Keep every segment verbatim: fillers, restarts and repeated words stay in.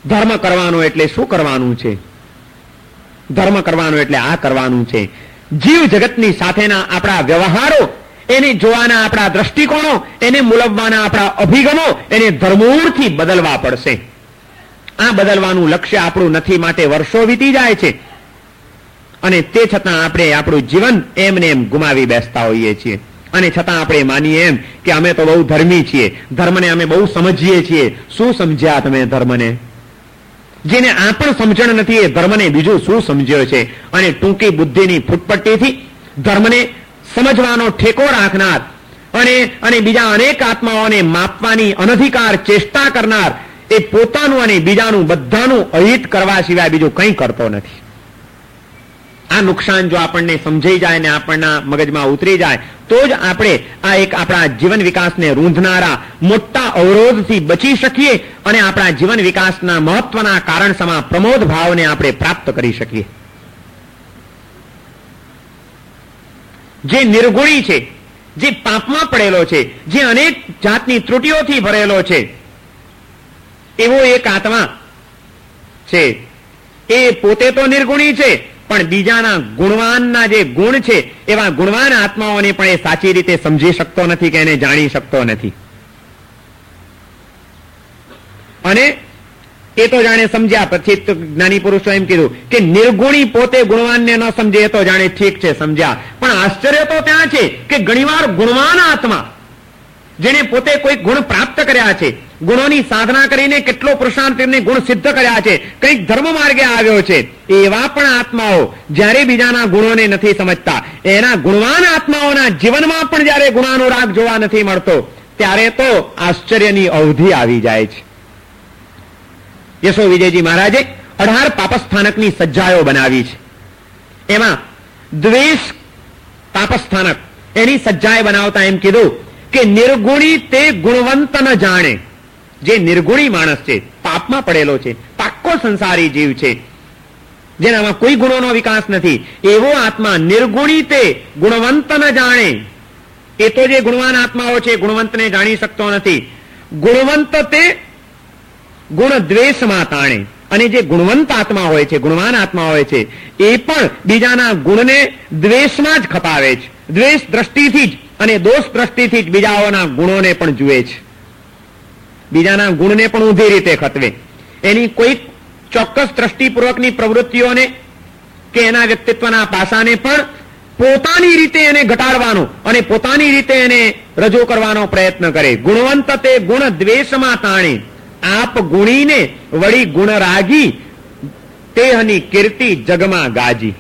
ધર્મ કરવાનો એટલે શું કરવાનું છે, ધર્મ કરવાનો એટલે આ કરવાનું છે. જીવ જગતની સાથેના આપણા વ્યવહારો, એને જોવાના આપણા દ્રષ્ટિકોણો, એને મૂલવવાના આપણા અભિગમો, એને ધર્મૂળથી બદલવા પડશે. આ બદલવાનું લક્ષ્ય આપણું નથી, માટે વર્ષો વીતી જાય છે અને તે છતાં આપણે આપણું જીવન એમને એમ ગુમાવી બેસતા હોઈએ છીએ. અને છતાં આપણે માનીએ એમ કે અમે તો બહુ ધર્મી છીએ, ધર્મને અમે બહુ સમજીએ છીએ. શું સમજ્યા તમે ધર્મને? જેને આ પણ સમજણ નથી એ ધર્મને બીજું શું સમજ્યો છે? અને ટૂંકી બુદ્ધિની ફૂટપટ્ટીથી ધર્મને સમજવાનો ઠેકો રાખનાર અને અને બીજા અનેક આત્માઓને માપવાની અનધિકાર ચેષ્ટા કરનાર એ પોતાનું અને બીજાનું બધાનું અહિત કરવા સિવાય બીજું કંઈ કરતો નથી. આ નુકસાન જો આપણને સમજાઈ જાય ને આપણના મગજમાં ઉતરી જાય તો જ આપણે આ એક આપણા જીવન વિકાસને રૂંધનારા મોટા અવરોધથી બચી શકીએ અને આપણા જીવન વિકાસના મહત્વના કારણ સમા પ્રમોદ ભાવને આપણે પ્રાપ્ત કરી શકીએ. જે નિર્ગુણી છે, જે પાપમાં પડેલો છે, જે અનેક જાતની ત્રુટિઓથી ભરેલો છે, એવો એક આત્મા છે. એ પોતે તો નિર્ગુણી છે, પણ બીજાના ગુણવાનના જે ગુણ છે એવા ગુણવાન આત્માઓને પણ એ સાચી રીતે સમજી શકતો નથી કે એને જાણી શકતો નથી. અને એ તો જાણે સમજ્યા પછી જ્ઞાની પુરુષો એમ કીધું કે નિર્ગુણી પોતે ગુણવાનને ન સમજે એ તો જાણે ઠીક છે, સમજ્યા. પણ આશ્ચર્ય તો ત્યાં છે કે ઘણીવાર ગુણવાન આત્મા જેને પોતે કોઈ ગુણ પ્રાપ્ત કર્યા છે, ગુણોની સાધના કરીને કેટલો પુરુષાર્થ કરીને ગુણ સિદ્ધ કર્યા છે, કંઈક ધર્મ માર્ગે આવ્યો છે, એવા પણ આત્માઓ જ્યારે બીજાના ગુણોને નથી સમજતા, એના ગુણવાન આત્માઓના જીવનમાં પણ જ્યારે ગુણાનુરાગ જોવા નથી મળતો, ત્યારે તો આશ્ચર્યની અવધિ આવી જાય છે. યશો વિજયજી મહારાજે અઢાર પાપસ્થાનકની સજ્જાઓ બનાવી છે. એમાં દ્વેષ પાપસ્થાનક એની સજ્જાએ બનાવતા એમ કીધું કે નિર્ગુણી તે ગુણવંત ન જાણે. જે નિર્ગુણી માણસ છે, પાપમાં પડેલો છે, પાક્કો સંસારી જીવ છે, જેનામાં કોઈ ગુણોનો વિકાસ નથી, એવો આત્મા નિર્ગુણી તે ગુણવંત ન જાણે. એ તો જે ગુણવાન આત્માઓ છે ગુણવંતને જાણી શકતો નથી. ગુણવંત તે ગુણ દ્વેષમાં તાણે. અને જે ગુણવંત આત્મા હોય છે, ગુણવાન આત્મા હોય છે, એ પણ બીજાના ગુણને દ્વેષમાં જ ખપાવે છે. દ્વેષ દ્રષ્ટિથી જ અને દોષ દ્રષ્ટિથી જ બીજાઓના ગુણોને પણ જુએ છે, બીજાના ગુણને પણ ઊંધી રીતે ખતવે. એની કોઈ ચોક્કસ દ્રષ્ટિપૂર્વકની પ્રવૃત્તિઓને કે એના વ્યક્તિત્વના પાસાને પણ પોતાની રીતે એને ઘટાડવાનો અને પોતાની રીતે એને રજૂ કરવાનો પ્રયત્ન કરે. ગુણવંત તે ગુણ દ્વેષમાં તાણે, આપ ગુણીને વળી ગુણ રાગી, તેહની કીર્તિ જગમાં ગાજી.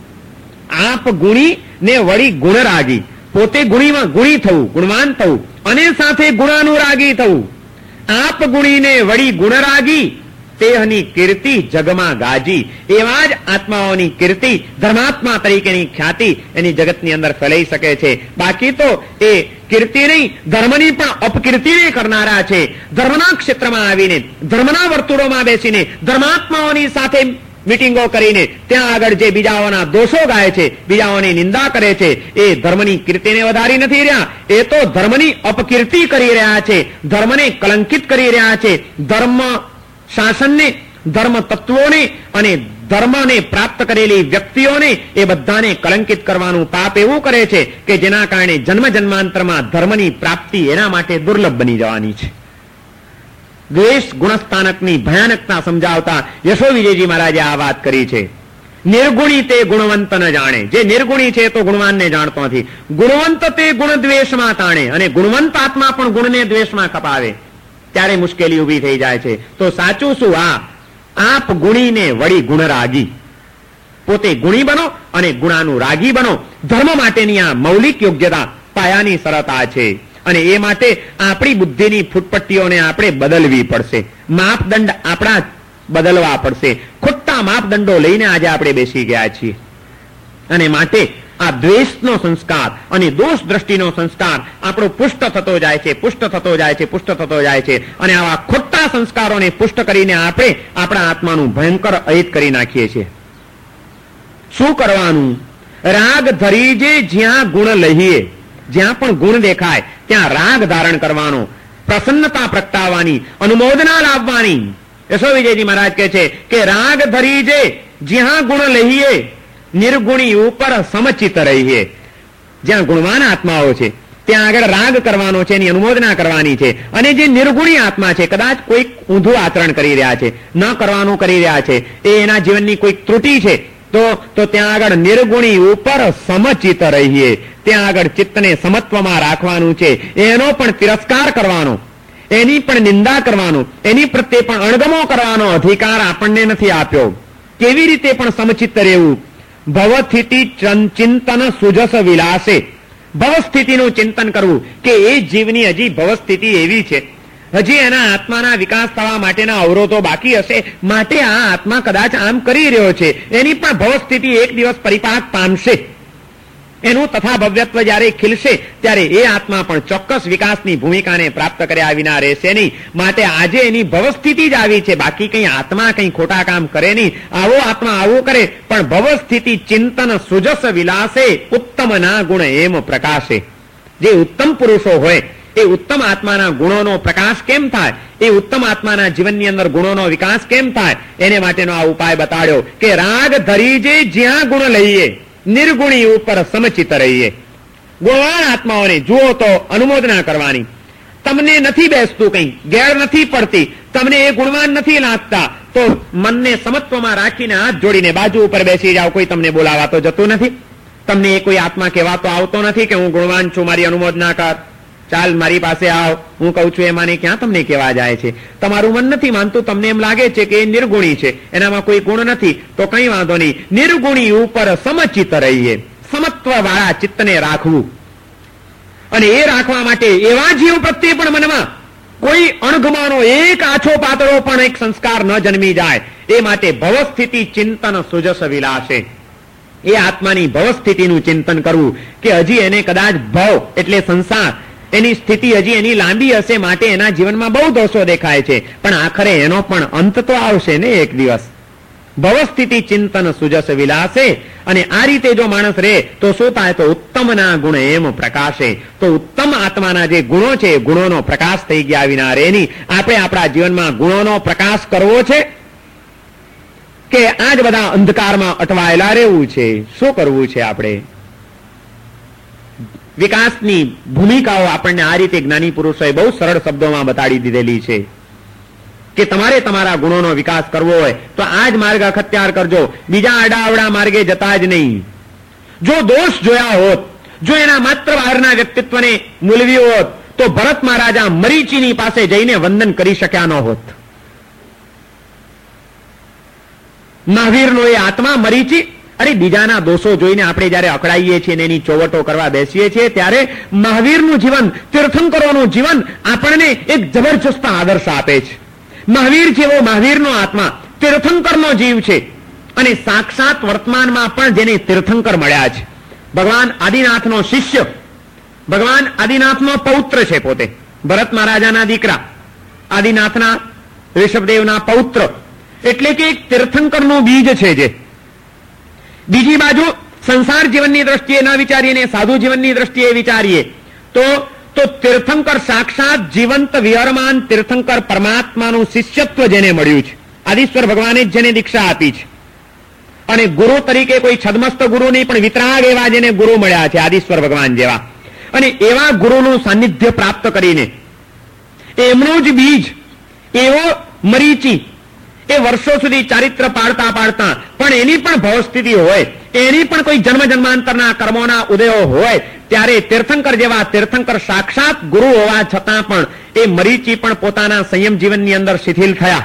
આપ ગુણી ને વળી ગુણ રાગી, પોતે ગુણીમાં ગુણી થવું, ગુણવાન થવું અને સાથે ગુણાનુરાગી થવું. આપ ગુણીને વળી ગુણરાગી, તેહની કીર્તિ જગમાં ગાજી. એવા જ આત્માઓની કીર્તિ, ધર્માત્મા તરીકેની ખ્યાતિ એની જગતની અંદર ફેલાઈ શકે છે. બાકી તો એ કીર્તિ નહીં, ધર્મની પણ અપકીર્તિને કરનારા છે. ધર્મના ક્ષેત્રમાં આવીને, ધર્મના વર્તુળોમાં બેસીને, ધર્માત્માઓની સાથે મીટિંગો કરીને ત્યાં આગળ જે બીજાઓના દોષો ગાય છે, બીજાઓની નિંદા કરે છે, એ ધર્મની કીર્તિને વધારી નથી રહ્યા, એ તો ધર્મની અપકીર્તિ કરી રહ્યા છે, ધર્મને કલંકિત કરી રહ્યા છે. ધર્મ શાસનને, ધર્મ તત્વોને અને ધર્મને પ્રાપ્ત કરેલી વ્યક્તિઓને એ બધાને કલંકિત કરવાનું પાપ એવું કરે છે કે જેના કારણે જન્મ જન્માંતરમાં ધર્મની પ્રાપ્તિ એના માટે દુર્લભ બની જવાની છે. દ્વેષ ગુણસ્થાનકની ભયાનકતા સમજાવતા યશો વિજયજી મહારાજે આ વાત કરી છે. નિર્ગુણી તે ગુણવંત ન જાણે. જે નિર્ગુણી છે તો ગુણવાનને જાણતો નથી. ગુણવંત તે ગુણ દ્વેષમાં તાણે. અને ગુણવંત આત્મા પણ ગુણને દ્વેષમાં કપાવે ત્યારે મુશ્કેલી ઉભી થઈ જાય છે. તો સાચું શું? આ આપ ગુણીને વળી ગુણરાગી. પોતે ગુણી બનો અને ગુણાનુરાગી બનો. ધર્મ માટેની આ મૌલિક યોગ્યતા, પાયાની શરત આ છે. અને એ માટે આપણી બુદ્ધિની ફૂટપટ્ટીઓને આપણે બદલવી પડશે. માપદંડ આપણા બદલવા પડશે. ખોટા માપદંડો લઈને આજે આપણે બેસી ગયા છીએ. અને માટે આ દ્વેષનો સંસ્કાર અને દોષ દ્રષ્ટિનો સંસ્કાર આપણો પુષ્ટ થતો જાય છે, પુષ્ટ થતો જાય છે, પુષ્ટ થતો જાય છે. અને આવા ખોટા સંસ્કારોને પુષ્ટ કરીને આપણે આપણા આત્માનું ભયંકર અહિત કરી નાખીએ છીએ. શું કરવાનું? રાગ ધરી જે જ્યાં ગુણ લઈએ, જ્યાં પણ ગુણ દેખાય ત્યાં રાગ ધારણ કરવાનો, પ્રસન્નતા પ્રગટાવવાની, અનુમોદના લાવવાની. યશો વિજયજી મહારાજ કહે છે કે રાગ ધરી જે જ્યાં ગુણ લઈએ, નિર્ગુણી ઉપર સમચિત રહીએ. જ્યાં ગુણવાન આત્માઓ છે ત્યાં આગળ રાગ કરવાનો છે, એની અનુમોદના કરવાની છે. અને જે નિર્ગુણી આત્મા છે, કદાચ કોઈક ઊંધું આચરણ કરી રહ્યા છે, ન કરવાનું કરી રહ્યા છે, એ એના જીવનની કોઈક ત્રુટિ છે, તો તો ત્યાં આગળ નિર્ગુણી ઉપર સમચિત રહીએ. ત્યાં આગળ ચિત્તને સમત્વમાં રાખવાનું છે. એનો પણ તિરસ્કાર કરવાનો, એની પણ નિંદા કરવાનો, એની પ્રત્યે પણ અણગમો કરવાનો અધિકાર આપણને નથી આપ્યો. કેવી રીતે પણ સમચિત્ત રહેવું? ભવસ્થિતિ ચિંતન સુજસ વિલાસે. ભવસ્થિતિનું ચિંતન કરવું કે એ જીવની હજી ભવસ્થિતિ એવી છે, હજી એના આત્માના વિકાસ થવા માટેના અવરોધો બાકી હશે, માટે આ આત્મા કદાચ આમ કરી રહ્યો છે. એની પણ ભવસ્થિતિ એક દિવસ પરિપાક પામશે. એનું તથા ભવ્યત્વ જ્યારે ખીલશે ત્યારે એ આત્મા પણ ચોક્કસ વિકાસની ભૂમિકાને પ્રાપ્ત કર્યા વિના રહેશે નહીં. માટે આજે એની ભવસ્થિતિ જ આવી છે, બાકી કઈ આત્મા કઈ ખોટા કામ કરે નહીં. આવો આત્મા આવું કરે, પણ ભવસ્થિતિ ચિંતન સુજસ વિલાસે ઉત્તમ ના ગુણ એમ પ્રકાશે. જે ઉત્તમ પુરુષો હોય એ ઉત્તમ આત્માના ગુણોનો પ્રકાશ કેમ થાય, એ ઉત્તમ આત્માના જીવનની અંદર ગુણોનો વિકાસ કેમ થાય, એને માટેનો આ ઉપાય બતાડ્યો કે રાગ ધરી જે જ્યાં ગુણ લઈએ, નિર્ગુણી ઉપર સમચિત રહીએ. ગુણવાન આત્માઓને જુઓ તો અનુમોદના કરવાની. તમને નથી બેસતું, કઈ ગેર નથી પડતી, તમને એ ગુણવાન નથી લાગતા, તો મનને સમત્વમાં રાખીને હાથ જોડીને બાજુ ઉપર બેસી જાઓ. કોઈ તમને બોલાવા તો જતું નથી, તમને એ કોઈ આત્મા કહેવા તો આવતો નથી કે હું ગુણવાન છું, મારી અનુમોદના કર, ચાલ મારી પાસે આવ, હું કઉ છું એમાંને ક્યાં તમને કહેવા જાય છે. તમારું મન નથી માનતું, તમને એમ લાગે છે કે એ નિર્ગુણી છે, એનામાં કોઈ ગુણ નથી, તો કઈ વાંધો નહીં. નિર્ગુણી ઉપર સમચિત રહીએ, સમત્વ વાળા ચિત્તને રાખવું. અને એ રાખવા માટે એવા જીવ પ્રત્યે પણ મનમાં કોઈ અણગમાનો એક આછો પાતળો પણ એક સંસ્કાર ન જન્મી જાય, એ માટે ભવસ્થિતિ ચિંતન સુજસ વિલાસે. એ આત્માની ભવસ્થિતિનું ચિંતન કરવું કે હજી એને કદાચ ભવ એટલે સંસાર, એની સ્થિતિ હજી એની લાંબી હશે, માટે એના જીવનમાં બહુ દોષો દેખાય છે, પણ આખરે એનો પણ અંત તો આવશે ને એક દિવસ. ભવસ્થિતિ ચિંતન સુજસ વિલાસે. અને આ રીતે જો માણસ રહે તો શું થાય? તો ઉત્તમના ગુણ એમ પ્રકાશે. તો ઉત્તમ આત્માના જે ગુણો છે, ગુણોનો પ્રકાશ થઈ ગયા વિના રહે નહીં. આપણે આપણા જીવનમાં ગુણોનો પ્રકાશ કરવો છે કે આ જ બધા અંધકારમાં અટવાયેલા રહેવું છે? શું કરવું છે આપણે? વિકાસની ભૂમિકાઓ આપણને આ રીતે જ્ઞાની પુરુષોએ બહુ સરળ શબ્દોમાં બતાડી દીધેલી છે કે તમારે તમારા ગુણોનો વિકાસ કરવો હોય તો આ જ માર્ગ અખત્યાર કરજો, બીજા આડાઅવડા માર્ગે જતા જ નહીં. જો દોષ જોયા હોત, જો એના માત્ર બહારના વ્યક્તિત્વને મૂલવ્યું હોત, તો ભરત મહારાજા મરીચીની પાસે જઈને વંદન કરી શક્યા ન હોત. મહાવીરનો એ આત્મા મરીચી, અરે બીજાના દોષો જોઈને આપણે જયારે અકળાઈએ છીએ અને એની ચોવટો કરવા બેસીએ છીએ, ત્યારે મહાવીરનું જીવન, તીર્થંકરોનું જીવન આપણને એક જબરજસ્ત આદર્શ આપે છે. મહાવીર જેવો મહાવીરનો આત્મા તીર્થંકરનો જીવ છે, અને સાક્ષાત વર્તમાનમાં પણ જેને તીર્થંકર મળ્યા છે. ભગવાન આદિનાથનો શિષ્ય, ભગવાન આદિનાથનો પૌત્ર છે પોતે, ભરત મહારાજાના દીકરા, આદિનાથના ઋષભદેવના પૌત્ર, એટલે કે એક તીર્થંકરનું બીજ છે. જે બીજી બાજુ સંસાર જીવનની દ્રષ્ટિએ ન વિચારીએ, સાધુ જીવનની દ્રષ્ટિએ વિચારીએ તો તો તીર્થંકર સાક્ષાત જીવંત વિહરમાન તીર્થંકર પરમાત્માનું શિષ્યત્વ જેને મળ્યું છે, આદિશ્વર ભગવાને જ જેને દીક્ષા આપી છે, અને ગુરુ તરીકે કોઈ છદમસ્ત ગુરુ નહીં પણ વિતરાગ એવા જેને ગુરુ મળ્યા છે, આદિશ્વર ભગવાન જેવા, અને એવા ગુરુનું સાનિધ્ય પ્રાપ્ત કરીને એમનું જ બીજ એવો મરીચી એ વર્ષો સુધી ચારિત્ર પાડતા પાડતા પણ એની પણ ભવસ્થિતિ હોય, એની પણ કોઈ જન્મ જન્માંતરના કર્મોના ઉદયો હોય, ત્યારે તીર્થંકર જેવા તીર્થંકર સાક્ષાત ગુરુ હોવા છતાં પણ એ મરીચી પણ પોતાના સંયમ જીવનની અંદર શિથિલ થયા.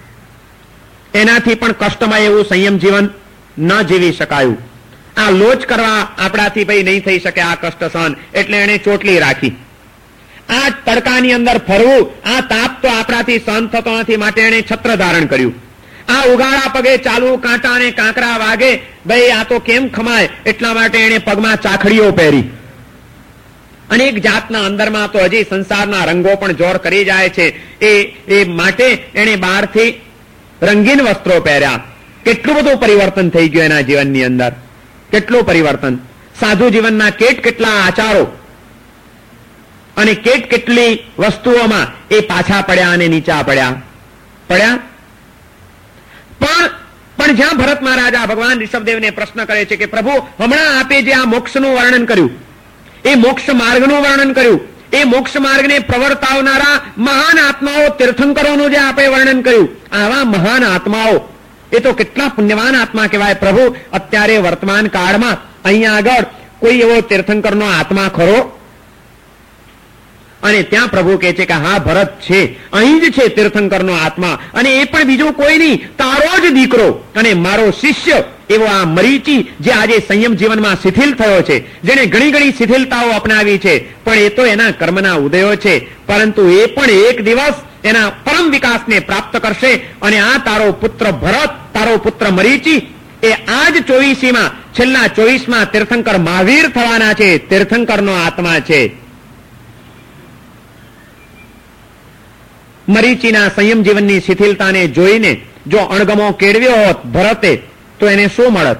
એનાથી પણ કષ્ટમય એવું સંયમ જીવન ન જીવી શકાયું. આ લોચ કરવા આપણાથી ભાઈ નહીં થઈ શકે, આ કષ્ટ સહન, એટલે એને ચોટલી રાખી. આ તડકાની અંદર ફરવું, આ તાપ તો આપણાથી સહન થતો નથી, માટે એને છત્ર ધારણ કર્યું. આ ઉગાડા પગે ચાલવું, કાંટા અને કાંકરા વાગે, ભાઈ આ તો કેમ ખમાય, એટલા માટે એને પગમાં ચાખડીઓ પહેરી. અનેક જાતના અંદરમાં તો હજી સંસારના રંગો પણ જોર કરી જાય છે, એ એ માટે એને બહારથી રંગીન વસ્ત્રો પહેર્યા. કેટલું બધું પરિવર્તન થઈ ગયું એના જીવનની અંદર, કેટલું પરિવર્તન. સાધુ જીવનના કેટ કેટલા આચારો અને કેટ કેટલી વસ્તુઓમાં એ પાછા પડ્યા અને નીચા પડ્યા પડ્યા પણ પણ જ્યાં ભરત મહારાજા ભગવાન ઋષભદેવને પ્રશ્ન કરે છે કે પ્રભુ, હમણાં આપે જે આ મોક્ષનું વર્ણન કર્યું, એ મોક્ષ માર્ગનું વર્ણન કર્યું, એ મોક્ષ માર્ગને પ્રવર્તાવનારા મહાન આત્માઓ તીર્થંકરોનું જે આપણે વર્ણન કર્યું, આવા મહાન આત્માઓ એ તો કેટલા પુણ્યવાન આત્મા કહેવાય પ્રભુ. અત્યારે વર્તમાન કાળમાં અહીંયા આગળ કોઈ એવો તીર્થંકરનો આત્મા ખરો? અને ત્યાં પ્રભુ કહે છે કે હા ભરત છે, અહીં જ છે તીર્થંકરનો આત્મા, અને એ પણ બીજો કોઈ નહીં, તારો જ દીકરો અને મારો શિષ્ય એવો આ મરીચી, જે આજે સંયમ જીવનમાં શિથિલ થયો છે, જેને ઘણી ઘણી શિથિલતાઓ અપનાવી છે, પણ એ તો એના કર્મના ઉદયો છે, પરંતુ એ પણ એક દિવસ એના પરમ વિકાસને પ્રાપ્ત કરશે. અને આ તારો પુત્ર ભરત, તારો પુત્ર મરીચી, એ આજ ચોવીસીમાં છેલ્લા ચોવીસમાં તીર્થંકર મહાવીર થવાના છે, તીર્થંકરનો આત્મા છે. મરીચીના સંયમ જીવનની શિથિલતાને જોઈને જો અણગમો કેળવ્યો હોત ભરતે, તો એને શું મળત?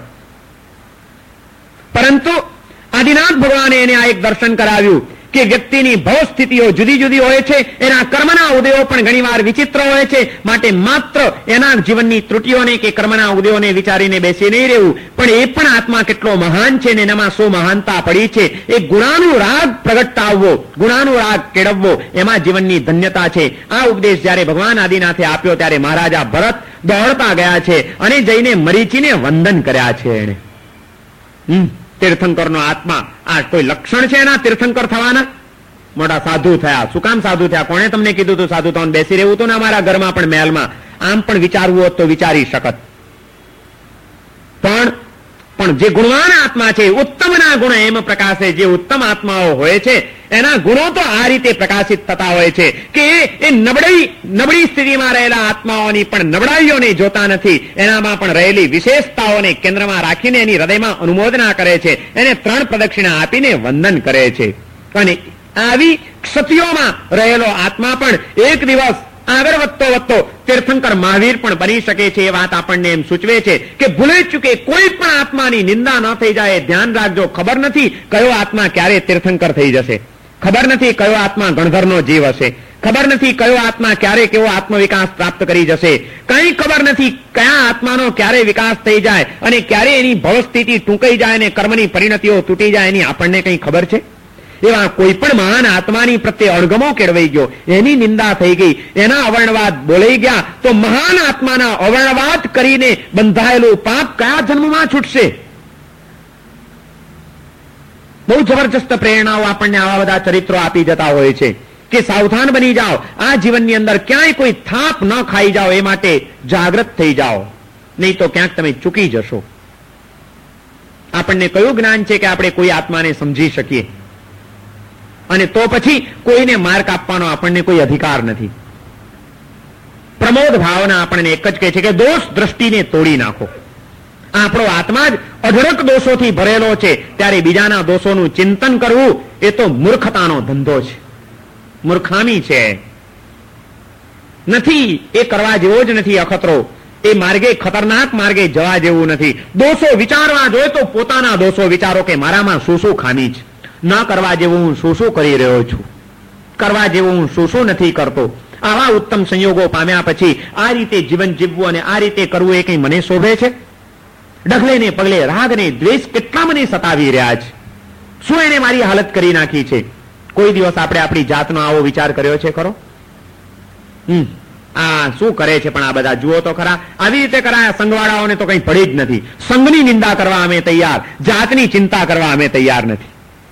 પરંતુ આદિનાથ ભગવાને એને આ એક દર્શન કરાવ્યું કે વ્યક્તિની ભવ સ્થિતિઓ જુદી જુદી હોય છે, એના કર્મના ઉદયો પણ ઘણીવાર વિચિત્ર હોય છે, માટે માત્ર એના જીવનની ત્રુટિઓને કે કર્મના ઉદયોને વિચારીને બેસી નહીં રહેવું, પણ એ પણ આત્મા કેટલો મહાન છે ને એનામાં શું મહાનતા પડી છે, એ ગુણાનું રાગ પ્રગટાવવો, ગુણાનું રાગ કેળવવો, એમાં જીવનની ધન્યતા છે. આ ઉપદેશ જયારે ભગવાન આદિનાથે આપ્યો ત્યારે મહારાજા ભરત દોડતા ગયા છે અને જઈને મરીચીને વંદન કર્યા છે. એને હમ તીર્થંકરનો આત્મા, આ કોઈ લક્ષણ છે એના તીર્થંકર થવાના? મોટા સાધુ થયા. શું કામ સાધુ થયા? કોણે તમને કીધું તું સાધુ થવાનું? બેસી રહેવું હતું ને અમારા ઘરમાં પણ મહેલમાં. આમ પણ વિચારવું હોત તો વિચારી શકત. પણ પણ જે ગુણવાન આત્મા છે, ઉત્તમના ગુણ એમ પ્રકાશે. જે ઉત્તમ આત્માઓ હોય છે એના ગુણો તો આ રીતે પ્રકાશિત થતા હોય છે કે એ નબળી નબળી સ્થિતિમાં રહેલા આત્માઓની પણ નબળાઈઓને જોતા નથી, એનામાં પણ રહેલી વિશેષતાઓને કેન્દ્રમાં રાખીને એની હૃદયમાં અનુમોદના કરે છે, એને ત્રણ પ્રદક્ષિણા આપીને વંદન કરે છે. અને આવી ક્ષતિઓમાં રહેલો આત્મા પણ એક દિવસ આગળ વધતો વધતો તીર્થંકર મહાવીર પણ બની શકે છે. એ વાત આપણને એમ સૂચવે છે કે ભૂલે ચૂકે કોઈ પણ આત્માની નિંદા ન થઈ જાય. ધ્યાન રાખજો, ખબર નથી કયો આત્મા ક્યારે તીર્થંકર થઈ જશે, ખબર નથી કયો આત્મા ગણધરનો જીવ હશે, ખબર નથી કયો આત્મા ક્યારે કેવો આત્મવિકાસ પ્રાપ્ત કરી જશે, કઈ ખબર નથી કયા આત્માનો ક્યારે વિકાસ થઈ જાય અને ક્યારે એની ભવસ્થિતિ ટૂંકાઈ જાય અને કર્મની પરિણતિઓ તૂટી જાય, એની આપણને કઈ ખબર છે? એવા કોઈ પણ મહાન આત્માની પ્રત્યે અણગમો કેળવાઈ ગયો, એની નિંદા થઈ ગઈ, એના અવર્ણવાદ બોલાઈ ગયા, તો મહાન આત્માના અવર્ણવાદ કરીને બંધાયેલું પાપ કયા જન્મમાં છૂટશે? બહુ જબરજસ્ત પ્રેરણાઓ આપણને આવા બધા ચરિત્રો આપી જતા હોય છે કે સાવધાન બની જાઓ, આ જીવનની અંદર ક્યાંય કોઈ થાપ ન ખાઈ જાઓ, એ માટે જાગૃત થઈ જાઓ, નહીં તો ક્યાંક તમે ચૂકી જશો. આપણને કયું જ્ઞાન છે કે આપણે કોઈ આત્માને સમજી શકીએ? અને તો પછી કોઈને માર્ક આપવાનો આપણને કોઈ અધિકાર નથી. પ્રમોદ ભાવના આપણને એક જ કહે છે કે દોષ દ્રષ્ટિને તોડી નાખો. આપણો આત્મા જ અઢળક દોષોથી ભરેલો છે, ત્યારે બીજાના દોષોનું ચિંતન કરવું એ તો મૂર્ખતાનો ધંધો છે, મૂર્ખામી છે. નથી એ કરવા જેવો જ નથી અખતરો. એ માર્ગે ખતરનાક માર્ગે જવા જેવું નથી. દોષો વિચારવા જોઈએ તો પોતાના દોષો વિચારો કે મારામાં શું શું ખામી છે, ન કરવા જેવું હું શું શું કરી રહ્યો છું, કરવા જેવું હું શું શું નથી કરતો. આવા ઉત્તમ સંયોગો પામ્યા પછી આ રીતે જીવન જીવવું અને આ રીતે કરવું એ કઈ મને શોભે છે? ડગલે ને પગલે રાગ ને દ્વેષ કેટલા મને સતાવી રહ્યા છે, શું એને મારી હાલત કરી નાખી છે? કોઈ દિવસ આપણે આપણી જાતનો આવો વિચાર કર્યો છે ખરો? હમ આ શું કરે છે પણ આ બધા જુઓ તો ખરા. આવી રીતે કરાયા સંઘવાળાઓને તો કઈ પડી જ નથી. સંઘની નિંદા કરવા અમે તૈયાર, જાતની ચિંતા કરવા અમે તૈયાર નથી.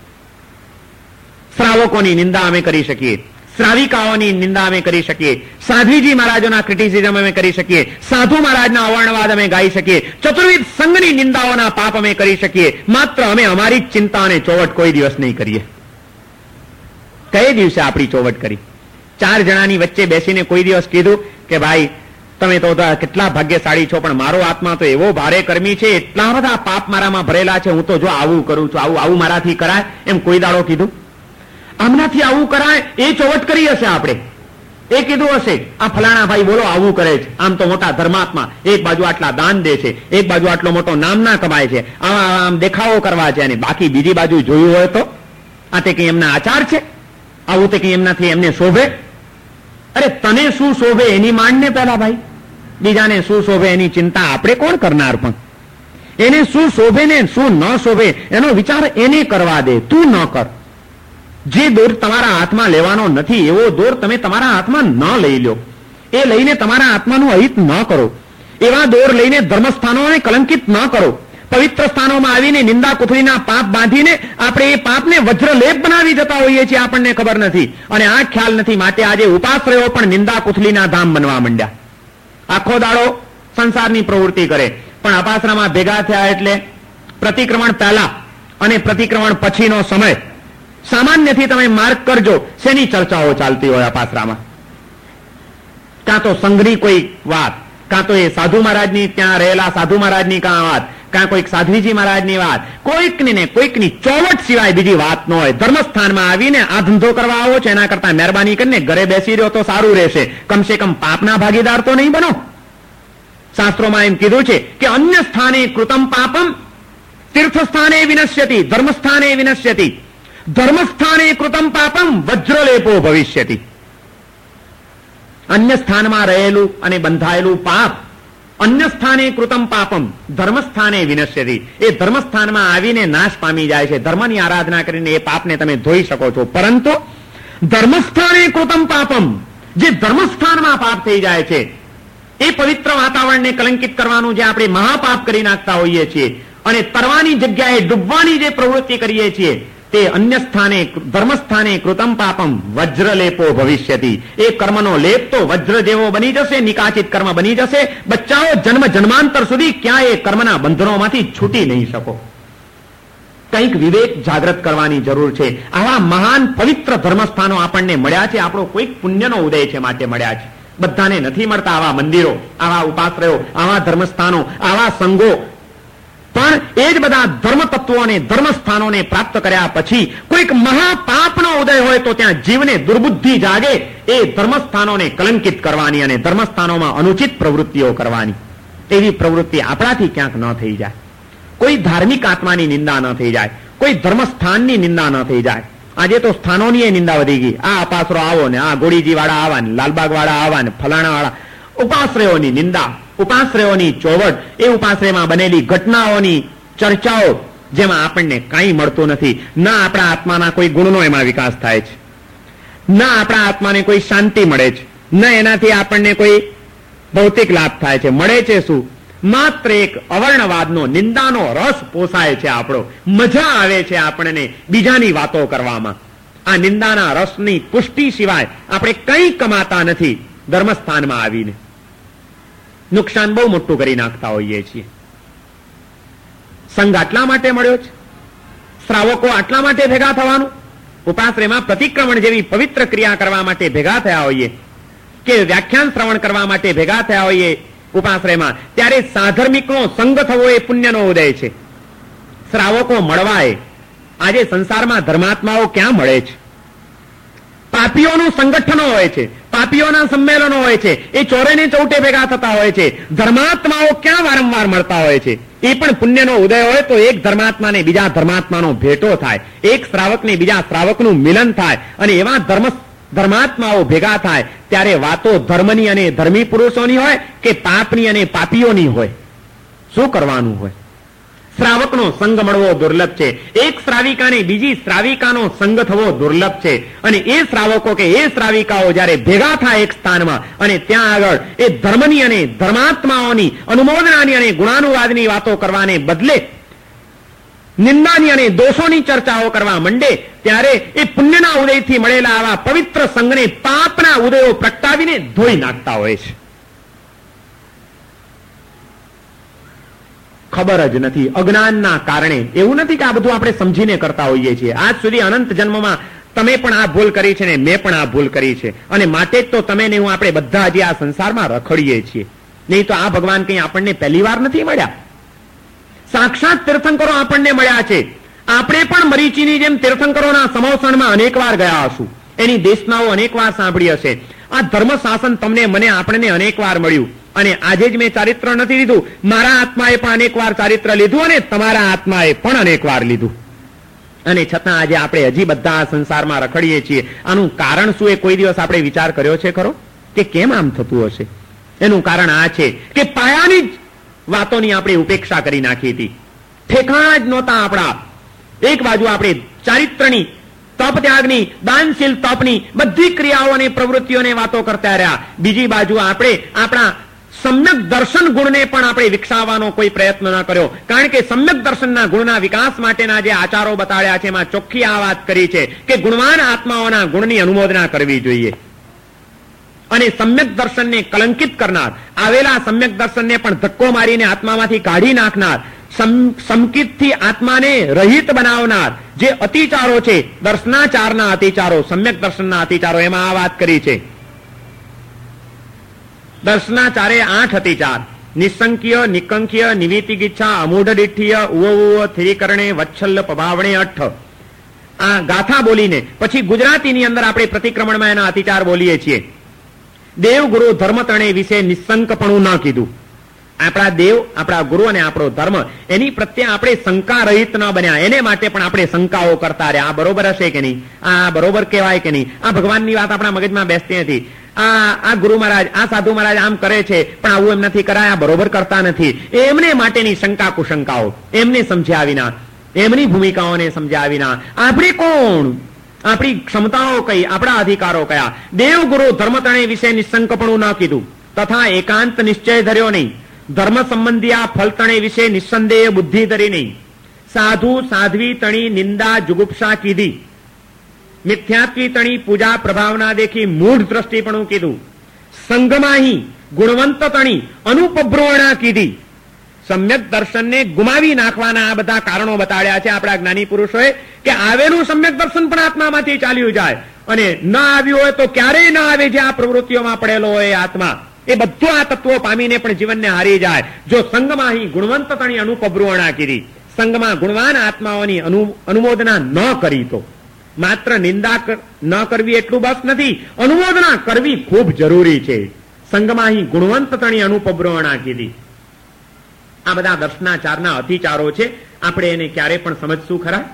શ્રાવકોની નિંદા અમે કરી શકીએ, શ્રાવિકાઓની નિંદા અમે કરી શકીએ, સાધ્વીજી મહારાજોના ક્રિટિસિઝમ અમે કરી શકીએ, સાધુ મહારાજના અવર્ણવાદ અમે ગાઈ શકીએ, ચતુર્વિધ સંઘની નિંદાઓના પાપ અમે કરી શકીએ, માત્ર અમે અમારી જ ચિંતા અને ચોવટ કોઈ દિવસ નહીં કરીએ. કઈ દિવસે આપણી ચોવટ કરી? ચાર જણાની વચ્ચે બેસીને કોઈ દિવસ કીધું કે ભાઈ તમે તો કેટલા ભાગ્યશાળી છો, પણ મારો આત્મા તો એવો ભારે કર્મી છે, એટલા બધા પાપ મારામાં ભરેલા છે, હું તો જો આવું કરું છું, આવું આવું મારાથી કરાય, એમ કોઈ દાડો કીધું? આમનાથી આવું કરાય એ ચોવટ કરી હશે આપણે, એ કીધું હશે આ ફલાણા ભાઈ બોલો આવું કરે છે, આમ તો મોટા ધર્માત્મા, એક બાજુ આટલા દાન દે છે, એક બાજુ આટલો મોટો નામના કમાય છે, આમ દેખાવો કરવા છે, અને બાકી બીજી બાજુ જોયું હોય તો આ તે કઈ એમના આચાર છે, આવું તે કઈ એમનાથી એમને શોભે? અરે તને શું શોભે એની માંડ ને પેલા ભાઈ. બીજાને શું શોભે એની ચિંતા આપણે કોણ કરનાર? પણ એને શું શોભે ને શું ન શોભે એનો વિચાર એને કરવા દે, તું ન કર. જે દોર તમારા હાથમાં લેવાનો નથી એવો દોર તમે તમારા હાથમાં ન લઈ લો. એ લઈને તમારા આત્માનું અહિત ન કરો. એવા દોર લઈને ધર્મસ્થાનોને કલંકિત ન કરો. પવિત્ર સ્થાનોમાં આવીને નિંદા કુથળીના પાપ બાંધીને આપણે એ પાપને વજ્રલેપ બનાવી જતા હોઈએ છીએ, આપણને ખબર નથી અને આ ખ્યાલ નથી. માટે આજે ઉપાશ્રયો પણ નિંદા કુથળીના ધામ બનવા માંડ્યા. આખો દાડો સંસારની પ્રવૃત્તિ કરે, પણ અપાશ્રામાં ભેગા થયા એટલે પ્રતિક્રમણ પહેલા અને પ્રતિક્રમણ પછીનો સમય સામાન્યથી તમે માર્ક કરજો શેની ચર્ચાઓ ચાલતી હોય અપાશ્રામાં. કાં તો સંઘની કોઈ વાત, કાં તો એ સાધુ મહારાજની ત્યાં રહેલા સાધુ મહારાજની કાં વાત, કાં કોઈક સાધ્વીજી મહારાજની વાત, કોઈકની ને કોઈકની ચોવટ સિવાય બીજી વાત ન હોય. ધર્મસ્થાનમાં આવીને આ ધંધો કરવા આવો છો એના કરતા મહેરબાની કરીને ઘરે બેસી રહ્યો તો સારું રહેશે. કમસે કમ પાપના ભાગીદાર તો નહીં બનો. શાસ્ત્રોમાં એમ કીધું છે કે અન્ય સ્થાને કૃતમ પાપમ તીર્થ સ્થાને વિનશ્યતિ ધર્મસ્થાને વિનશ્યતિ, ધર્મસ્થાને કૃતમ પાપમ વજ્રલેપો ભવિષ્યતિ. અન્ય સ્થાનમાં રહેલું અને બંધાયેલું પાપ અન્ય સ્થાને કૃતમ પાપમ ધર્મસ્થાને વિનશ્યતિ, એ ધર્મસ્થાનમાં આવીને નાશ પામી જાય છે. ધર્મની આરાધના કરીને એ પાપને તમે ધોઈ શકો છો, પરંતુ ધર્મસ્થાને કૃતમ પાપમ, જે ધર્મસ્થાનમાં પાપ થઈ જાય છે એ પવિત્ર વાતાવરણને કલંકિત કરવાનું જે આપણે મહાપાપ કરી નાખતા હોઈએ છીએ અને તરવાની જગ્યાએ ડૂબવાની જે પ્રવૃત્તિ કરીએ છીએ તે અન્ય સ્થાને ધર્મસ્થાને કૃતમ પાપમ વજ્રલેપો ભવિષ્યતિ. એ કર્મનો લેપ તો વજ્ર જેવો બની જશે, નિકાચિત કર્મ બની જશે. બચ્ચાઓ જન્મ જન્માંતર સુધી ક્યાં એ કર્મના બંધનોમાંથી છૂટી નહીં શકો. કંઈક વિવેક જાગૃત કરવાની જરૂર છે. આવા મહાન પવિત્ર ધર્મસ્થાનો આપણને મળ્યા છે, આપણો કોઈક પુણ્યનો ઉદય છે માટે મળ્યા છે. બધાને નથી મળતા આવા મંદિરો, આવા ઉપાશ્રયો, આવા ધર્મસ્થાનો, આવા સંઘો. પણ એ જ બધા ધર્મ તત્વોને ધર્મસ્થાનોને પ્રાપ્ત કર્યા પછી કોઈક મહાપાપનો ઉદય હોય તો ત્યાં જીવને દુર્બુદ્ધિ જાગે એ ધર્મસ્થાનોને કલંકિત કરવાની અને ધર્મસ્થાનોમાં અનુચિત પ્રવૃત્તિઓ કરવાની. એવી પ્રવૃત્તિ આપણાથી ક્યાંક ન થઈ જાય. કોઈ ધાર્મિક આત્માની નિંદા ન થઈ જાય, કોઈ ધર્મસ્થાનની નિંદા ન થઈ જાય. આજે તો સ્થાનોની નિંદા વધી ગઈ. આ અપાસરો આવો ને આ ગોળીજી વાળા આવા ને લાલબાગ વાળા આવા ને ફલાણા વાળા. ઉપાશ્રયોની નિંદા, ઉપાશ્રયોની ચોવટ, એ ઉપાશ્રયમાં બનેલી ઘટનાઓની ચર્ચાઓ જેમાં આપણને કંઈ મળતું નથી. ના આપણા આત્માના કોઈ ગુણનો એમાં વિકાસ થાય છે, ના આપણા આત્માને કોઈ શાંતિ મળે છે, ના એનાથી આપણને કોઈ ભૌતિક લાભ થાય છે. મળે છે શું? માત્ર એક અવર્ણવાદનો નિંદાનો રસ પોસાય છે આપણો. મજા આવે છે આપણને બીજાની વાતો કરવામાં. આ નિંદાના રસની પુષ્ટિ સિવાય આપણે કંઈ કમાતા નથી. ધર્મસ્થાનમાં આવીને નુકસાન બહુ મોટું કરી નાખતા હોઈએ છીએ. સંઘ આટલા માટે મળ્યો છે, શ્રાવકો આટલા માટે ભેગા થવાનું, ઉપાશ્રયમાં પ્રતિક્રમણ જેવી પવિત્ર ક્રિયા કરવા માટે ભેગા થયા હોઈએ કે વ્યાખ્યાન શ્રવણ કરવા માટે ભેગા થયા હોઈએ ઉપાશ્રયમાં, ત્યારે સાધર્મિકનો સંગ થવો એ પુણ્યનો ઉદય છે. શ્રાવકો મળવા એ આજે સંસારમાં ધર્માત્માઓ ક્યાં મળે છે? પાપીઓનું સંગઠનો હોય છે, પાપીઓના સંમેલનો હોય છે, એ ચોરે ને ચૌટે ભેગા થતા હોય છે. ધર્માત્માઓ ક્યાં વારંવાર મળતા હોય છે? એ પણ પુણ્યનો ઉદય હોય તો એક ધર્માત્માને બીજા ધર્માત્માનો ભેટો થાય, એક શ્રાવકને બીજા શ્રાવકનું મિલન થાય અને એવા ધર્મ ધર્માત્માઓ ભેગા થાય ત્યારે વાતો ધર્મની અને ધર્મી પુરુષોની હોય કે પાપની અને પાપીઓની હોય? શું કરવાનું હોય? શ્રાવકનો સંગ મળવો દુર્લભ છે. એક શ્રાવિકાને બીજી શ્રાવિકાનો સંગ થવો દુર્લભ છે. અને એ શ્રાવકો કે એ શ્રાવિકાઓ જ્યારે ભેગા થાય એક સ્થાનમાં અને ત્યાં આગળ એ ધર્મની અને ધર્માત્માઓની અનુમોદનાની અને ગુણાનુવાદની વાતો કરવાને બદલે નિંદાની અને દોષોની ચર્ચાઓ કરવા માંડે ત્યારે એ પુણ્યના ઉદયથી મળેલા આવા પવિત્ર સંઘને પાપના ઉદયો પ્રગટાવીને ધોઈ નાખતા હોય છે. ખબર જ નથી, અજ્ઞાનના કારણે. એવું નથી કે આ બધું આપણે સમજીને કરતા હોઈએ છીએ. આજ સુધી અનંત જન્મમાં તમે પણ આ ભૂલ કરી છે ને મેં પણ આ ભૂલ કરી છે અને માટે જ તો તમે ને હું આપણે બધા હજી આ સંસારમાં રખડીએ છીએ. નહીં તો આ ભગવાન કંઈ આપણને પહેલી વાર નથી મળ્યા. સાક્ષાત તીર્થંકરો આપણને મળ્યા છે. આપણે પણ મરીચીની જેમ તીર્થંકરોના સમોસણમાં અનેક વાર ગયા હશું, એની દેશનાઓ અનેક વાર સાંભળી હશે. આ ધર્મ શાસન તમને મને આપણને અનેક વાર મળ્યું અને આજે જ મેં ચારિત્ર નથી લીધું, મારા આત્માએ પણ અનેક વાર ચારિત્ર લીધું અને તમારા આત્માએ પણ અનેક વાર લીધું. અને છતાં આજે આપણે હજી બધા આ સંસારમાં રખડીએ છીએ. આનું કારણ શું એ કોઈ દિવસ આપણે વિચાર કર્યો છે ખરો કે કેમ આમ થતું હશે? એનું કારણ આ છે કે પાયાની જ વાતોની આપણે ઉપેક્ષા કરી નાખી હતી. ઠેકાણા જ નહોતા આપણા. એક બાજુ આપણે ચારિત્રની, તપ ત્યાગની, દાનશીલ તપની બધી ક્રિયાઓ અને પ્રવૃત્તિઓને વાતો કરતા રહ્યા. બીજી બાજુ આપણે આપણા સમ્યક દર્શન ગુણને પણ આપણે વિકસાવવાનો કોઈ પ્રયત્ન ન કર્યો. કારણ કે સમ્યક દર્શનના ગુણના વિકાસ માટેના જે આચારો બતાડ્યા છે એમાં ચોખ્ખી આ વાત કરી છે કે ગુણવાન આત્માઓના ગુણની અનુમોદના કરવી જોઈએ. અને સમ્યક દર્શનને કલંકિત કરનાર, આવેલા સમ્યક દર્શનને પણ ધક્કો મારીને આત્મામાંથી કાઢી નાખનાર, સંકિતથી આત્માને રહિત બનાવનાર જે અતિચારો છે, દર્શનાચારના અતિચારો, સમ્યક દર્શનના અતિચારો, એમાં આ વાત કરી છે. દર્શનાચારે આઠ અતિચાર: નિસંખ્ય, નિકંખ્ય, નિવિતિગિચ્છા, અમૂઢડિઠ્ઠિય, ઉવ થિરીકરણે, વત્સલ્ય પભાવણે અઠ્ઠ. આ ગાથા બોલીને પછી ગુજરાતીની અંદર આપણે પ્રતિક્રમણમાં એના અતિચાર બોલીએ છીએ. દેવ, ગુરુ, ધર્મ ત્રણે વિશે નિશંકપણું ન કીધું. આપણા દેવ, આપણા ગુરુ અને આપણો ધર્મ, એની પ્રત્યે આપણે શંકા રહિત ન બન્યા. એને માટે પણ આપણે શંકાઓ કરતા રહ્યા. આ બરોબર હશે કે નહીં, આ બરોબર કહેવાય કે નહીં, આ ભગવાનની વાત આપણા મગજમાં બેસતી નથી. આ આ ગુરુ મહારાજ, આ સાધુ મહારાજ આમ કરે છે પણ આવું એમ નથી કરાય, બરોબર કરતા નથી. એમને માટેની શંકા કુશંકાઓ, એમને સમજ્યા વિના, એમની ભૂમિકાઓને સમજ્યા વિના આપણે કોણ, આપણી ક્ષમતાઓ કઈ, આપણા અધિકારો કયા. દેવ, ગુરુ, ધર્મ ત્રણે વિશે નિશંકપણું ન કીધું તથા એકાંત નિશ્ચય ધર્યો નહીં. ધર્મ સંબંધી આ ફલ તણે વિશે નિસંદેહ બુદ્ધિ ધરી નહીં. સાધુ સાધ્વી તણી નિંદા જુગુપ્સા કીધી. મિથ્યાત્વી તણી પૂજા પ્રભાવના દેખી મૂઢ દ્રષ્ટિપણું કીધું. સંગમાહી ગુણવંત તણી અનુપબ્રોહણા કીધી. સમ્યક દર્શનને ગુમાવી નાખવાના આ બધા કારણો બતાડ્યા છે આપણા જ્ઞાની પુરુષોએ કે આવેલું સમ્યક દર્શન પણ આત્મામાંથી ચાલ્યું જાય અને ન આવ્યું હોય તો ક્યારેય ન આવે. જે આ પ્રવૃત્તિઓમાં પડેલો હોય આત્મા, એ બધું આ તત્વો પામીને પણ જીવનને હારી જાય. જો સંગમાં અહીં ગુણવંત તણી અનુપબ્રુવણા કીધી, સંગમાં ગુણવાન આત્માઓની અનુમોદના ન કરી તો માત્ર નિંદા ન કરવી એટલું બસ નથી, અનુમોદના કરવી ખૂબ જરૂરી છે. સંગમાં અહીં ગુણવંત તણી અનુપબ્રુવણા કીધી. આ બધા દર્શનાચારના અતિચારો છે. આપણે એને ક્યારે પણ સમજશું ખરા?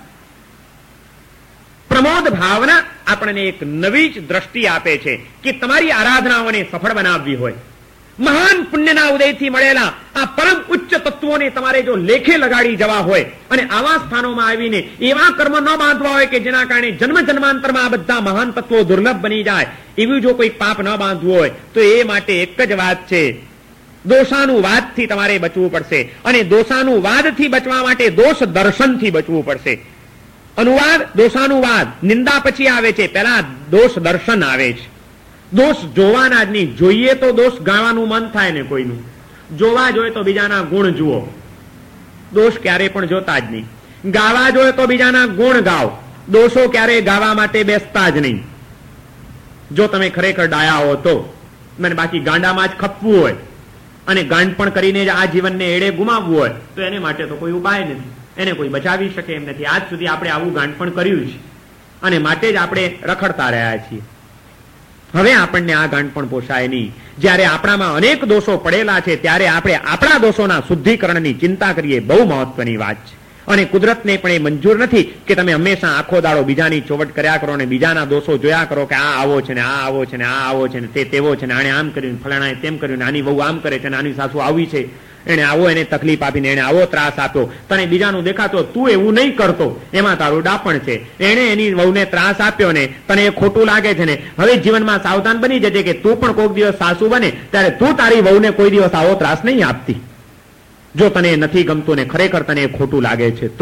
પ્રમોદ ભાવના આપણને એક નવી જ દ્રષ્ટિ આપે છે કે તમારી આરાધનાઓને સફળ બનાવવી હોય, મહાન પુણ્યના ઉદયથી મળેલા આ પરમ ઉચ્ચ તત્વોને તમારે જો લેખે લગાડી જવા હોય અને આવા સ્થાનોમાં આવીને એવા કર્મ ન બાંધવા હોય કે જેના કારણે જન્મ જન્માંતરમાં આ બધા મહાન તત્વો દુર્લભ બની જાય, એવું જો કોઈ પાપ ન બાંધવું હોય તો એ માટે એક જ વાત છે, દોષાનુવાદથી તમારે બચવું પડશે. અને દોષાનુવાદથી બચવા માટે દોષ દર્શનથી બચવું પડશે. અનુવાદ, દોષાનુવાદ નિંદા પછી આવે છે, પહેલા દોષ દર્શન આવે છે. દોષ જોવાના જ નહીં. જોઈએ તો દોષ ગાવાનું મન થાય ને કોઈનું, જોવા જોઈએ તો બીજાના ગુણ જુઓ, દોષ ક્યારે પણ જોતા જ નહીં. ગાવા જોઈએ તો બીજાના ગુણ ગાઓ, દોષો ક્યારે ગાવા માટે બેસતા જ નહીં. જો તમે ખરેખર ડાયા હો તો. મને બાકી ગાંડામાં જ ખપવું હોય અને ગાંડ પણ કરીને જ આ જીવનને એડે ગુમાવવું હોય તો એને માટે તો કોઈ ઉપાય નથી, એને કોઈ બચાવી શકે એમ નથી. આજ સુધી આપણે આવું ગાંડ પણ કર્યું છે અને માટે જ આપણે રખડતા રહ્યા છીએ. હવે આપણને આ ગાંડ પણ પોષાય નહીં. જ્યારે આપણામાં અનેક દોષો પડેલા છે ત્યારે આપણે આપણા દોષોના શુદ્ધિકરણની ચિંતા કરીએ, બહુ મહત્વની વાત છે. અને કુદરતને પણ એ મંજૂર નથી કે તમે હંમેશા આખો દાડો બીજાની ચોવટ કર્યા કરો અને બીજાના દોષો જોયા કરો કે આ આવો છે ને આ આવો છે ને આ આવો છે ને તે તેવો છે ને આને આમ કર્યું, ફલાણાએ તેમ કર્યું, આની વહુ આમ કરે છે, આની સાસુ આવી છે, એને આવો એને તકલીફ આપીને એને આવો ત્રાસ આપ્યો, તને બીજાનું દેખાતો તું એવું નહીં કરતો, એમાં તારું ડાપણ છે. એને એની વહુને ત્રાસ આપ્યો ને તને એ ખોટું લાગે છે ને હવે જીવનમાં સાવધાન બની જજે કે તું પણ કોઈક દિવસ સાસુ બને ત્યારે તું તારી વહુને કોઈ દિવસ આવો ત્રાસ નહીં આપતી. જો તને નથી ગમતું ને ખરેખર તને ખોટું લાગે છે તો.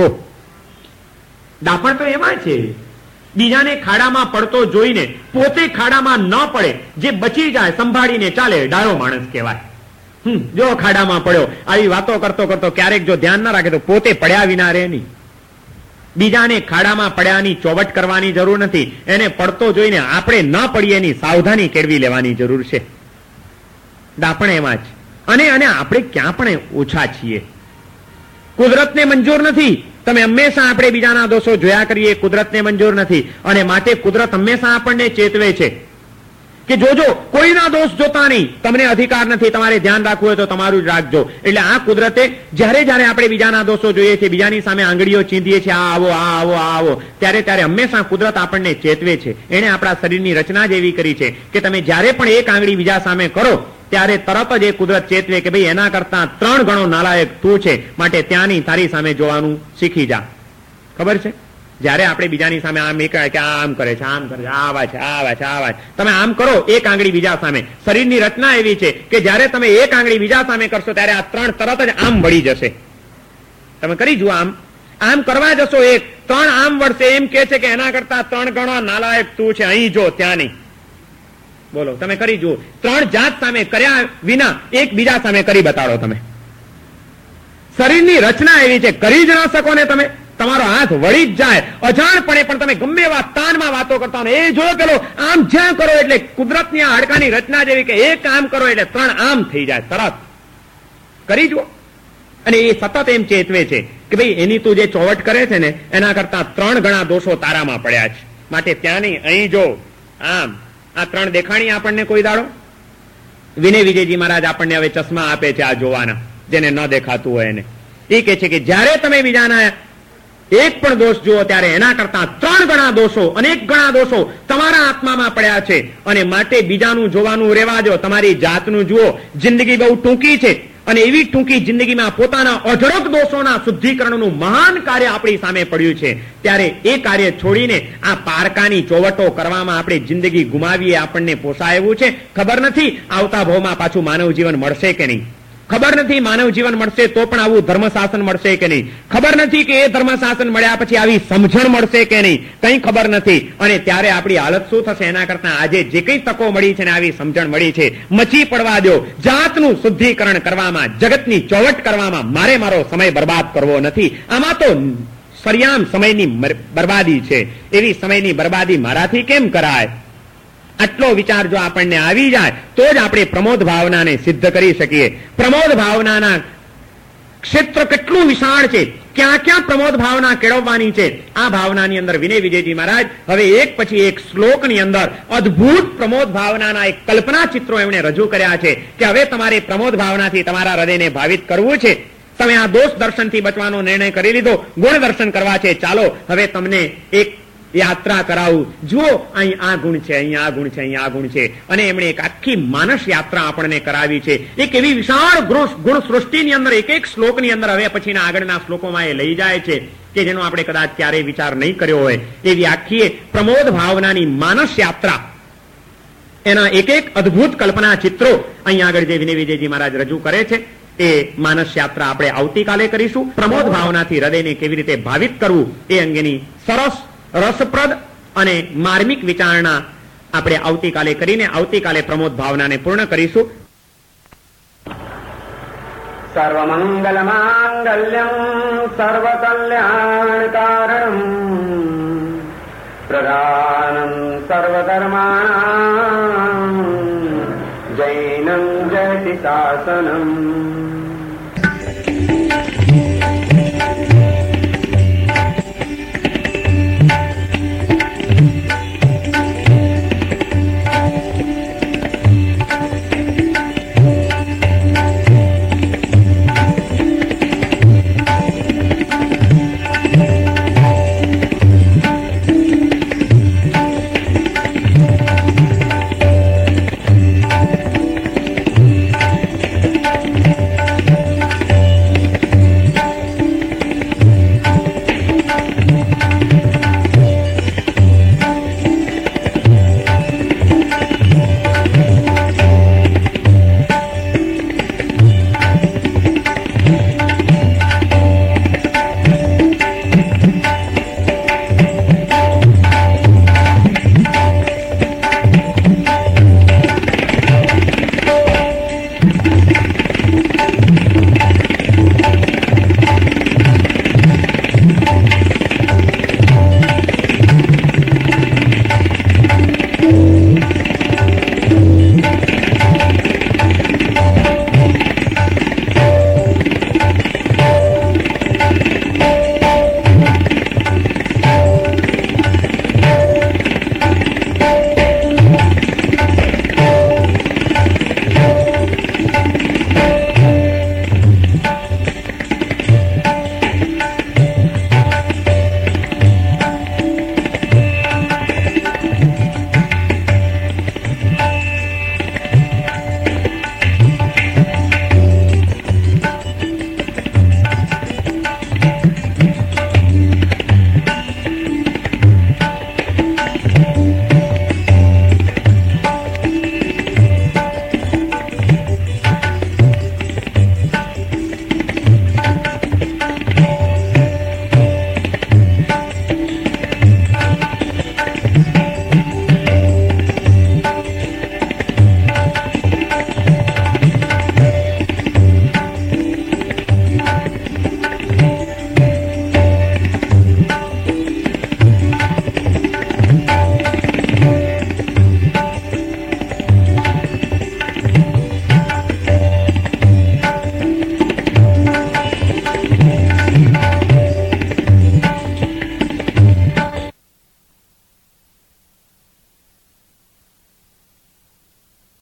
ડાપણ તો એમાં છે, બીજાને ખાડામાં પડતો જોઈને પોતે ખાડામાં ન પડે, જે બચી જાય સંભાળીને ચાલે, ડાયો માણસ કહેવાય. હમ જો ખાડામાં પડ્યો, આવી વાતો કરતો કરતો ક્યારેક જો ધ્યાન ના રાખે તો પોતે પડ્યા વિના રહે નહીં. બીજાને ખાડામાં પડ્યાની ચોવટ કરવાની જરૂર નથી, એને પડતો જોઈને આપણે ન પડીએ એની સાવધાની કેળવી લેવાની જરૂર છે. ડાપણ એમાં જ. અને અને આપણે ક્યાં પણ ઓછા છીએ. કુદરતને મંજૂર નથી. તમે હંમેશા આપણે બીજાના દોષો જોયા કરીએ, કુદરતને મંજૂર નથી. અને માટે કુદરત હંમેશા આપણને ચેતવે છે કે જોજો કોઈના દોષ જોતા નહીં, તમને અધિકાર નથી, તમારે ધ્યાન રાખવું હોય તો તમારું જ રાખજો. એટલે આ કુદરતે જ્યારે જ્યારે આપણે બીજાના દોષો જોઈએ છીએ, બીજાની સામે આંગળીઓ ચીંધીએ છીએ, આ આવો આ આવો આ આવો, ત્યારે ત્યારે હંમેશા કુદરત આપણને ચેતવે છે. એને આપણા શરીરની રચના જ એવી કરી છે કે તમે જ્યારે પણ એક આંગળી બીજા સામે કરો ત્યારે તરત જ એ કુદરત ચેતવે કે ભાઈ એના કરતા ત્રણ ગણો નાલાયક તું છે, માટે ત્યાંની તારી સામે જોવાનું શીખી જા. ખબર છે, જયારે આપણે બીજાની સામે આમ એક કે આમ કરે છે, આમ કરે છે, આવા છે, આવા છે, આવા છે, તમે આમ કરો એક આંગળી બીજા સામે. શરીરની રચના એવી છે કે જયારે તમે એક આંગળી બીજા સામે કરશો ત્યારે આ ત્રણ તરત જ આમ વળી જશે. તમે કરી જુઓ, આમ આમ કરવા જશો એક ત્રણ આમ વળશે. એમ કે છે કે એના કરતા ત્રણ ગણો નાલાયક તું છે, અહીં જો ત્યાં નહીં. બોલો, તમે કરી જુઓ. ત્રણ જાત સામે કર્યા વિના એક બીજા સામે કરી બતાડો. તમે શરીરની રચના એવી છે, કરી જ ન શકો ને તમે. તમારો હાથ વળી જ જાય અજાણપણે, પણ તમે ગમે એવા તાનમાં વાતો કરતા હો, એ જો પેલો આમ જ્યાં કરો એટલે કુદરતની આ હાડકાની રચના જેવી કે એક આમ કરો એટલે ત્રણ આમ થઈ જાય તરત. કરી જુઓ. અને એ સતત એમ ચેતવે છે કે ભાઈ એની તું જે ચોવટ કરે છે ને એના કરતા ત્રણ ગણા દોષો તારામાં પડ્યા છે, માટે ત્યાં નહીં અહીં જો. આમ આ ત્રણ દેખાણી આપણને કોઈ દાડો. વિનય વિજયજી મહારાજ આપણને હવે ચશ્મા આપે છે આ જોવાના, જેને ન દેખાતું હોય એને. એ કે છે કે જયારે તમે બીજાના એક પણ દોષ જુઓ ત્યારે એના કરતા ત્રણ ગણા દોષો, અનેક ગણા દોષો તમારા આત્મામાં પડ્યા છે. અને માટે બીજાનું જોવાનું રહેવા દો, તમારી જાતનું જુઓ. જિંદગી બહુ ટૂંકી છે અને એવી ટૂંકી જિંદગીમાં પોતાના અઢળક દોષોના શુદ્ધિકરણનું મહાન કાર્ય આપણી સામે પડ્યું છે. ત્યારે એ કાર્ય છોડીને આ પારકાની ચોવટો કરવામાં આપણે જિંદગી ગુમાવીએ આપણને પોસાય એવું છે? ખબર નથી આવતા ભાવમાં પાછું માનવ જીવન મળશે કે નહીં. ખબર નથી માનવ જીવન મળશે તો પણ આવું ધર્મશાસન મળશે કે નહીં. ખબર નથી કે એ ધર્મશાસન મળ્યા પછી આવી સમજણ મળશે કે નહીં. કંઈ ખબર નથી. અને ત્યારે આપણી હાલત શું થશે? એના કરતા આજે જે કઈ તકો મળી છે ને આવી સમજણ મળી છે, મચી પડવા દો. જાતનું શુદ્ધિકરણ કરવામાં, જગતની ચોવટ કરવામાં મારે મારો સમય બરબાદ કરવો નથી. આમાં તો સરિયામ સમયની બરબાદી છે. એવી સમયની બરબાદી મારાથી કેમ કરાય? આટલો વિચાર જો આપણને આવી જાય તો જ આપણે પ્રમોદ ભાવનાને સિદ્ધ કરી શકીએ. પ્રમોદ ભાવનાના ક્ષેત્ર કેટલું વિશાળ છે, ક્યાં ક્યાં પ્રમોદ ભાવના કેળવવાની છે. આ ભાવનાની અંદર વિનય વિજયજી મહારાજ હવે એક પછી એક શ્લોકની અંદર અદ્ભુત પ્રમોદ ભાવનાના એક કલ્પના ચિત્રો એમણે રજૂ કર્યા છે કે હવે તમારે પ્રમોદ ભાવનાથી તમારા હૃદયને ભાવિત કરવું છે. તમે આ દોષ દર્શનથી બચવાનો નિર્ણય કરી લીધો, ગુણ દર્શન કરવા છે. ચાલો હવે તમને એક યાત્રા કરાવું. જુઓ, અહીં આ ગુણ છે, અહીં આ ગુણ છે, અહીં આ ગુણ છે. અને એમણે એક આખી માનસ યાત્રા આપણને કરાવી છે. એક એવી વિશાળ ગુણ સૃષ્ટિની અંદર એક એક શ્લોકની અંદર હવે પછીના આગળના શ્લોકોમાં એ લઈ જાય છે કે જેનો આપણે કદાચ ક્યારેય વિચાર નહીં કર્યો હોય. એવી આખી પ્રમોદ ભાવનાની માનસ યાત્રા, એના એક એક અદ્ભુત કલ્પના ચિત્રો અહીં આગળ જે વિનય વિજયજી મહારાજ રજૂ કરે છે એ માનસ યાત્રા આપણે આવતીકાલે કરીશું. પ્રમોદ ભાવનાથી હૃદયને કેવી રીતે ભાવિત કરવું એ અંગેની સરસ, રસપ્રદ અને માર્મિક વિચારણા આપણે આવતીકાલે કરીને આવતીકાલે પ્રમોદ ભાવનાને પૂર્ણ કરીશું. સર્વમંગલ માંગલ્યમ સર્વકલ્યાણકારણમ પ્રધાનમ સર્વધર્માણામ જૈનમ જયતિ શાસનમ.